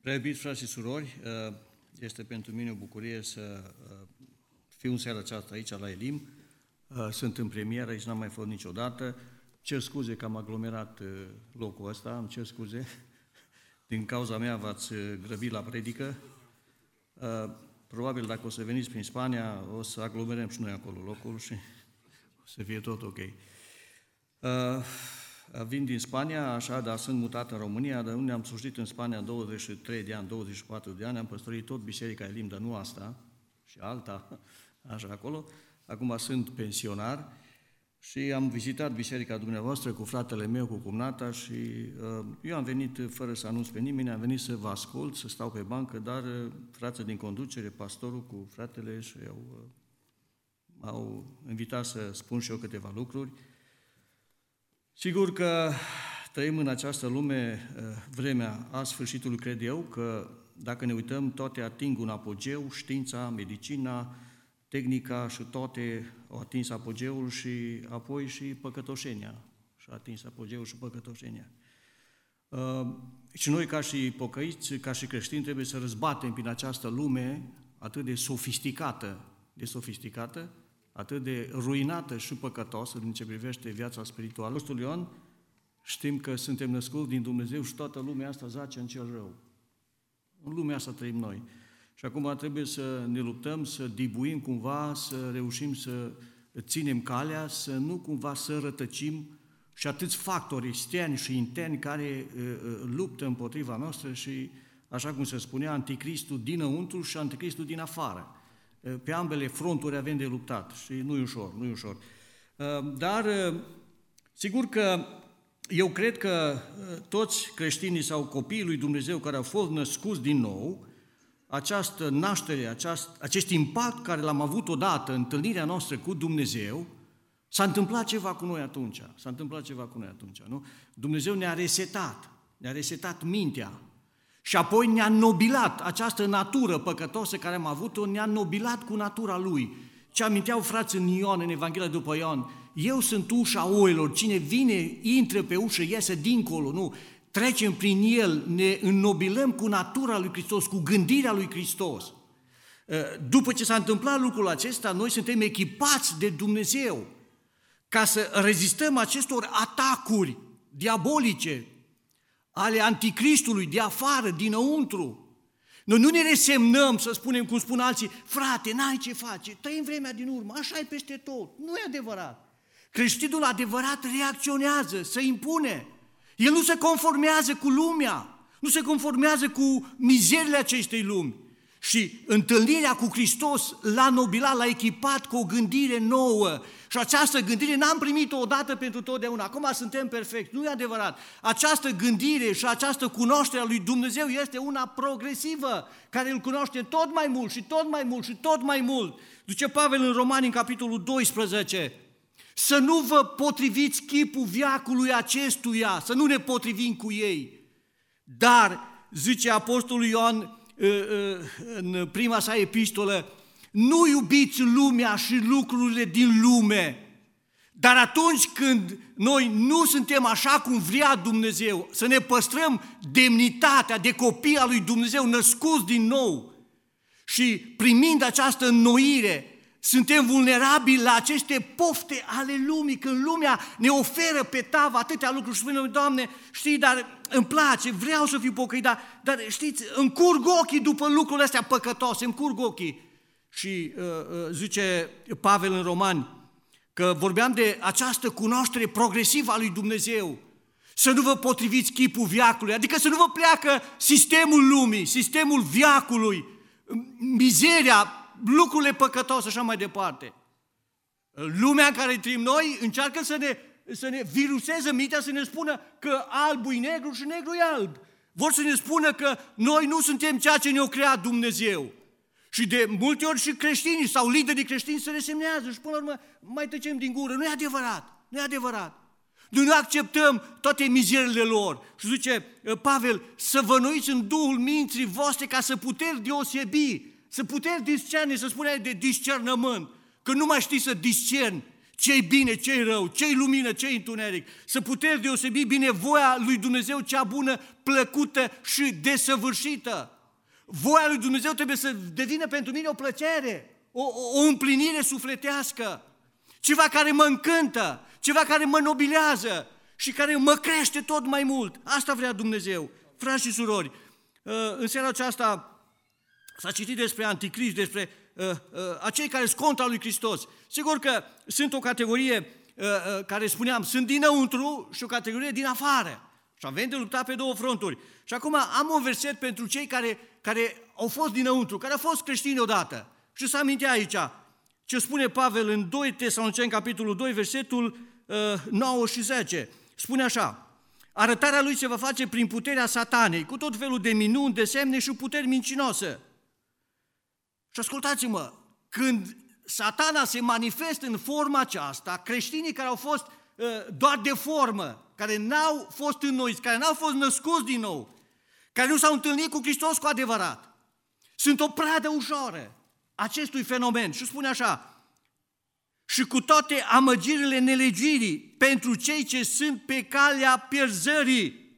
Prea iubiți frați și surori, este pentru mine o bucurie să fiu în seara aceasta aici la Elim. Sunt în premieră, aici n-am mai fost niciodată. Cer scuze că am aglomerat locul ăsta, îmi cer scuze. Din cauza mea v-ați grăbit la predică. Probabil dacă o să veniți prin Spania, o să aglomerăm și noi acolo locul și o să fie tot ok. Vin din Spania, așa, dar sunt mutat în România, dar unde am slujit în Spania 23 de ani, 24 de ani, am păstorit tot Biserica Elim, dar nu asta, și alta, așa acolo. Acum sunt pensionar și am vizitat biserica dumneavoastră cu fratele meu, cu cumnata și eu am venit fără să anunț pe nimeni, am venit să vă ascult, să stau pe bancă, dar frații din conducere, pastorul cu fratele și m-au invitat să spun și eu câteva lucruri. Sigur că trăim în această lume vremea a sfârșitului, cred eu, că dacă ne uităm, toate ating un apogeu, știința, medicina, tehnica și toate au atins apogeul și apoi și păcătoșenia. Și a atins apogeul și păcătoșenia. Și noi, ca și pocăiți, ca și creștini, trebuie să răzbatem prin această lume atât de sofisticată, atât de ruinată și păcătoasă din ce privește viața spirituală. Apostolul Ioan, știm că suntem născuți din Dumnezeu și toată lumea asta zace în cel rău. În lumea asta trăim noi. Și acum trebuie să ne luptăm, să dibuim cumva, să reușim să ținem calea, să nu cumva să rătăcim și atâți factori externi și interni care luptă împotriva noastră și, așa cum se spunea, anticristul dinăuntru și anticristul din afară. Pe ambele fronturi avem de luptat și nu e ușor. Dar, sigur că eu cred că toți creștinii sau copiii lui Dumnezeu care au fost născuți din nou, această naștere, acest impact care l-am avut odată, întâlnirea noastră cu Dumnezeu, s-a întâmplat ceva cu noi atunci. Nu? Dumnezeu ne-a resetat mintea. Și apoi ne-a nobilat această natură păcătoasă care am avut-o, ne-a nobilat cu natura Lui. Ce aminteau frații în Ioan, în Evanghelia după Ioan, eu sunt ușa oilor, cine vine, intră pe ușă, iese dincolo, nu? Trecem prin El, ne înnobilăm cu natura lui Hristos, cu gândirea lui Hristos. După ce s-a întâmplat lucrul acesta, noi suntem echipați de Dumnezeu ca să rezistăm acestor atacuri diabolice, ale anticristului, de afară, dinăuntru. Noi nu ne resemnăm să spunem, cum spun alții, frate, n-ai ce face, trăim vremea din urmă, așa e peste tot. Nu e adevărat. Creștinul adevărat reacționează, se impune. El nu se conformează cu lumea, nu se conformează cu mizerile acestei lumi. Și întâlnirea cu Hristos l-a nobilat, l-a echipat cu o gândire nouă. Și această gândire n-am primit-o odată pentru totdeauna. Acum suntem perfecti. Nu e adevărat. Această gândire și această cunoaștere a lui Dumnezeu este una progresivă, care îl cunoaște tot mai mult și tot mai mult și tot mai mult. Zice Pavel în Romani, în capitolul 12, să nu vă potriviți chipul veacului acestuia, să nu ne potrivim cu ei. Dar, zice Apostolul Ioan, în prima sa epistolă, nu iubiți lumea și lucrurile din lume, dar atunci când noi nu suntem așa cum vrea Dumnezeu, să ne păstrăm demnitatea de copii al lui Dumnezeu născuți din nou și primind această înnoire, suntem vulnerabili la aceste pofte ale lumii, când lumea ne oferă pe tavă atâtea lucruri și spunem, Doamne, știi, dar îmi place, vreau să fiu pocăit, dar știți, îmi curg ochii după lucrurile astea păcătoase, îmi curg ochii. Și zice Pavel în Romani că vorbeam de această cunoaștere progresivă a lui Dumnezeu, să nu vă potriviți chipul veacului, adică să nu vă pleacă sistemul lumii, sistemul veacului, mizeria, lucrurile păcătoase, așa mai departe. Lumea în care trăim noi încearcă să ne viruseze mintea, să ne spună că albul e negru și negru e alb. Vor să ne spună că noi nu suntem ceea ce ne-a creat Dumnezeu. Și de multe ori și creștinii sau liderii creștini se resemnează și până la urmă mai tăcem din gură. Nu e adevărat. Noi nu acceptăm toate mizeriile lor. Și zice Pavel, să vănuiți în Duhul minții voastre ca să puteți deosebi, să puteți discerne, să spune de discernământ, că nu mai știi să discerni ce-i bine, ce-i rău, ce-i lumină, ce-i întuneric, să puteți deosebi bine voia lui Dumnezeu cea bună, plăcută și desăvârșită. Voia lui Dumnezeu trebuie să devină pentru mine o plăcere, o împlinire sufletească, ceva care mă încântă, ceva care mă nobilează și care mă crește tot mai mult. Asta vrea Dumnezeu. Frați și surori, în seara aceasta s-a citit despre anticrist, despre acei care sunt contra lui Hristos. Sigur că sunt o categorie care spuneam, sunt dinăuntru și o categorie din afară. Și avem de luptat pe două fronturi. Și acum am un verset pentru cei care au fost dinăuntru, care au fost creștini odată. Și să amintea aici ce spune Pavel în 2 Tesaloniceni, capitolul 2, versetul 9 și 10. Spune așa: arătarea lui se va face prin puterea satanei, cu tot felul de minuni, de semne și puteri mincinoase. Și ascultați-mă, când Satana se manifestă în forma aceasta, creștinii care au fost doar de formă, care n-au fost înnoiți, care n-au fost născuți din nou, care nu s-au întâlnit cu Hristos cu adevărat, sunt o pradă ușoară acestui fenomen. Și spune așa: și cu toate amăgirile nelegirii pentru cei ce sunt pe calea pierzării,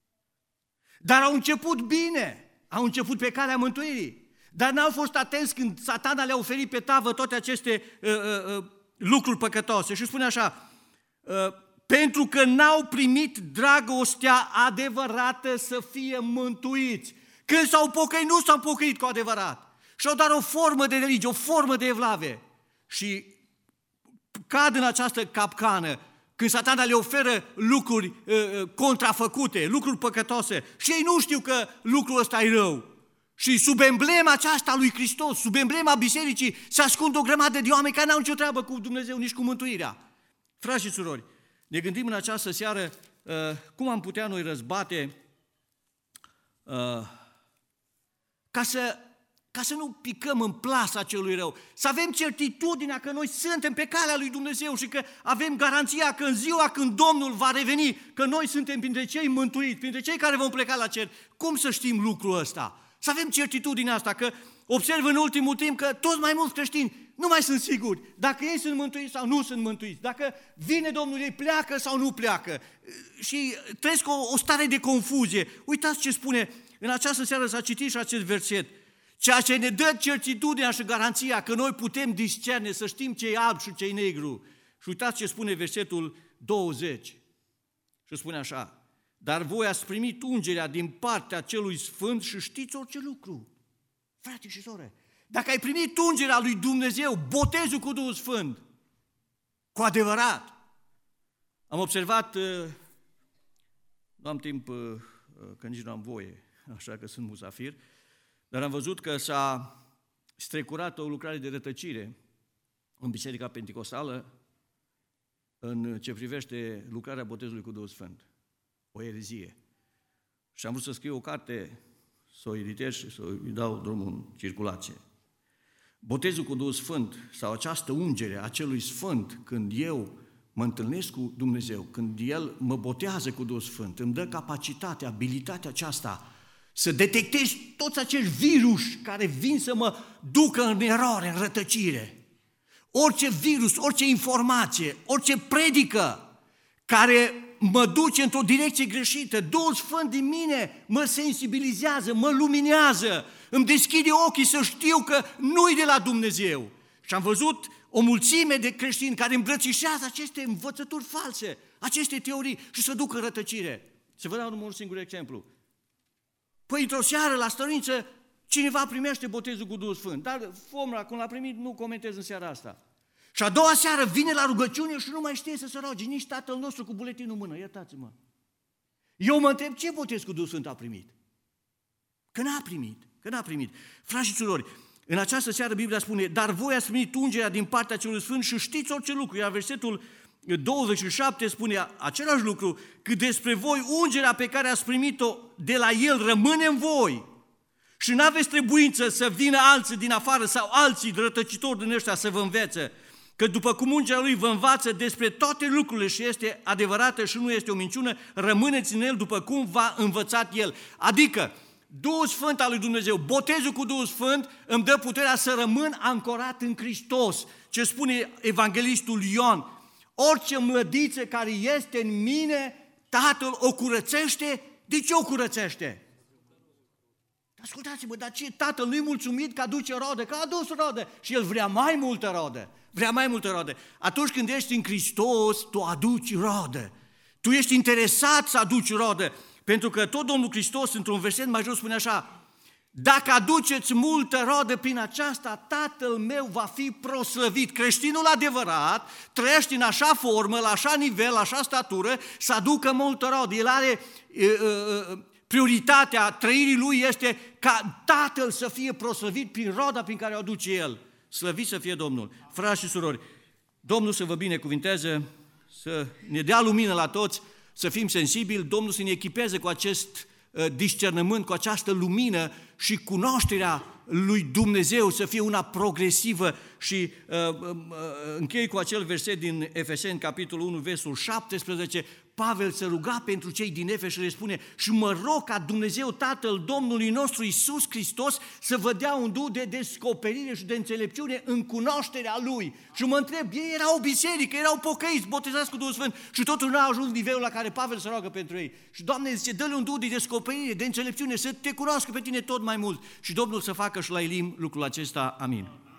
dar au început bine, au început pe calea mântuirii. Dar n-au fost atenți când Satana le-a oferit pe tavă toate aceste lucruri păcătoase. Și spune așa: pentru că n-au primit dragostea adevărată să fie mântuiți. Când s-au pocăit, nu s-au pocăit cu adevărat. Și au doar o formă de religie, o formă de evlave. Și cad în această capcană când Satana le oferă lucruri contrafăcute, lucruri păcătoase. Și ei nu știu că lucrul ăsta e rău. Și sub emblema aceasta lui Hristos, sub emblema bisericii, se ascund o grămadă de oameni care n-au nicio treabă cu Dumnezeu, nici cu mântuirea. Frați și surori, ne gândim în această seară cum am putea noi răzbate ca să nu picăm în plasa celui rău, să avem certitudinea că noi suntem pe calea lui Dumnezeu și că avem garanția că în ziua când Domnul va reveni, că noi suntem printre cei mântuiți, printre cei care vom pleca la cer. Cum să știm lucrul ăsta? Să avem certitudinea asta, că observ în ultimul timp că toți mai mulți creștini nu mai sunt siguri dacă ei sunt mântuiți sau nu sunt mântuiți, dacă vine Domnul, ei pleacă sau nu pleacă și trăiesc o stare de confuzie. Uitați ce spune, în această seară s-a citit și acest verset, ceea ce ne dă certitudinea și garanția că noi putem discerne, să știm ce e alb și ce e negru. Și uitați ce spune versetul 20 și spune așa: dar voi ați primit ungerea din partea celui Sfânt și știți orice lucru. Frate și sore, dacă ai primit ungerea lui Dumnezeu, botezul cu Duhul Sfânt, cu adevărat, am observat, nu am timp, că nici nu am voie, așa că sunt musafir, dar am văzut că s-a strecurat o lucrare de rătăcire în Biserica Penticostală în ce privește lucrarea botezului cu Duhul Sfânt. O erezie. Și am vrut să scriu o carte, să o editez și să îi dau drumul în circulație. Botezul cu Duhul Sfânt sau această ungere a celui Sfânt, când eu mă întâlnesc cu Dumnezeu, când El mă botează cu Duhul Sfânt, îmi dă capacitatea, abilitatea aceasta să detectez toți acești virus care vin să mă ducă în eroare, în rătăcire. Orice virus, orice informație, orice predică care mă duce într-o direcție greșită, Duhul Sfânt din mine mă sensibilizează, mă luminează, îmi deschide ochii să știu că nu-i de la Dumnezeu. Și am văzut o mulțime de creștini care îmbrățișează aceste învățături false, aceste teorii și se duc în rătăcire. Să vă dau numai un singur exemplu. Păi într-o seară la stăruință cineva primește botezul cu Duhul Sfânt, dar fomul cum l-a primit nu comentez în seara asta. Și a doua seară vine la rugăciune și nu mai știe să se roage, nici Tatăl nostru cu buletinul în mână, iertați-mă. Eu mă întreb ce botez cu Duhul Sfânt a primit? Că n-a primit. Frați și surori, în această seară Biblia spune, dar voi ați primit ungerea din partea celui Sfânt și știți orice lucru. Iar versetul 27 spune același lucru, că despre voi ungerea pe care ați primit-o de la El rămâne în voi. Și n-aveți trebuință să vină alții din afară sau alții rătăcitori din ăștia să vă învețe. Că după cum ungerea Lui vă învață despre toate lucrurile și este adevărată și nu este o minciună, rămâneți în El după cum v-a învățat El. Adică, Duhul Sfânt al lui Dumnezeu, botezul cu Duhul Sfânt îmi dă puterea să rămân ancorat în Hristos. Ce spune evanghelistul Ioan, orice mlădiță care este în mine, Tatăl o curățește. De ce o curățește? Ascultați-mă, dar ce? Tatăl nu-i mulțumit că aduce rodă, că a adus rodă și El vrea mai multă rodă. Vrea mai multă rodă. Atunci când ești în Hristos, tu aduci rodă. Tu ești interesat să aduci rodă. Pentru că tot Domnul Hristos, într-un verset mai jos, spune așa, dacă aduceți multă rodă prin aceasta, Tatăl meu va fi proslăvit. Creștinul adevărat trăiește în așa formă, la așa nivel, la așa statură, să aducă multă rodă. El are prioritatea trăirii lui este ca Tatăl să fie proslăvit prin roda prin care o aduce El. Slăvit să fie Domnul. Frați și surori, Domnul să vă binecuvinteze, să ne dea lumină la toți, să fim sensibili, Domnul să ne echipeze cu acest discernământ, cu această lumină și cunoașterea lui Dumnezeu să fie una progresivă și închei cu acel verset din Efeseni, capitolul 1, versul 17, Pavel se ruga pentru cei din Efes și le spune, și mă rog ca Dumnezeu Tatăl Domnului nostru Iisus Hristos să vă dea un duh de descoperire și de înțelepciune în cunoașterea Lui. Și mă întreb, ei erau o biserică, erau pocăiți, botezați cu Duhul Sfânt și totuși nu au ajuns nivelul la care Pavel se roagă pentru ei. Și Doamne zice, dă-le un duh de descoperire, de înțelepciune, să te cunoască pe tine tot mai mult. Și Domnul să facă și la Elim lucrul acesta. Amin.